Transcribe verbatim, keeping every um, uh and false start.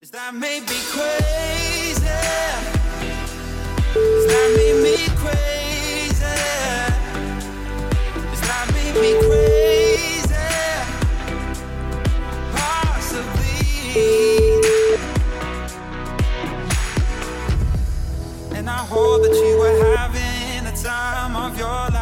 Does that make me crazy? Does that make me crazy? Does that make me crazy? Possibly. And I hope that you were having the time of your life.